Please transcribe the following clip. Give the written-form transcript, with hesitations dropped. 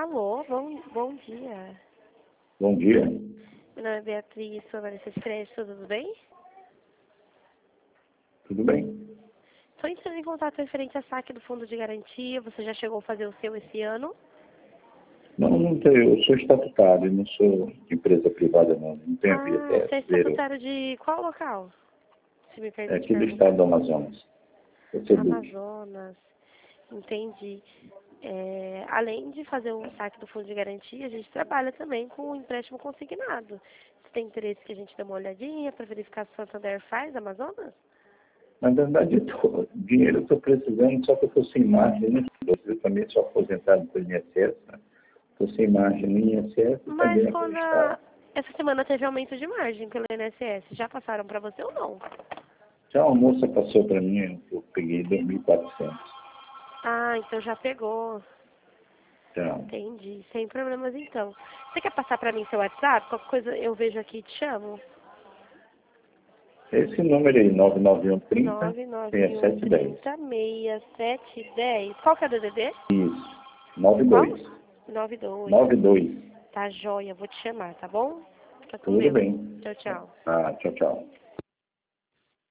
Alô, bom dia. Bom dia. Meu nome é Beatriz, sou analista de crédito, tudo bem? Tudo bem? Estou entrando em contato referente a saque do fundo de garantia. Você já chegou a fazer o seu esse ano? Não tenho, eu sou estatutário, não sou empresa privada não tenho a Você é VTS, zero. estatutário de qual local? Se me É permite aqui do perguntar. estado do Amazonas. Eu sou Duque. Amazonas. Entendi. Além de fazer o saque do fundo de garantia, a gente trabalha também com o empréstimo consignado. Você tem interesse que a gente dê uma olhadinha para verificar se o Santander faz Amazonas? Na verdade, dinheiro eu estou precisando, só que eu estou sem margem, né? Eu também sou aposentado pelo INSS, né? Estou sem margem no INSS e Mas também aqui no quando estado. essa semana teve aumento de margem pelo INSS, já passaram para você ou não? Já uma moça passou para mim, eu peguei 2.400. Ah, então já pegou. Então, Entendi. Sem problemas então. Você quer passar para mim seu WhatsApp? Qualquer coisa eu vejo aqui e te chamo. esse número aí, 99130 6710. 99130-6710. Qual que é o DDD? Isso, Qual? 92. 92. 92. Tá joia, vou te chamar, tá bom? Fica com Tudo Deus. bem. Tchau, tchau. Ah, tchau, tchau.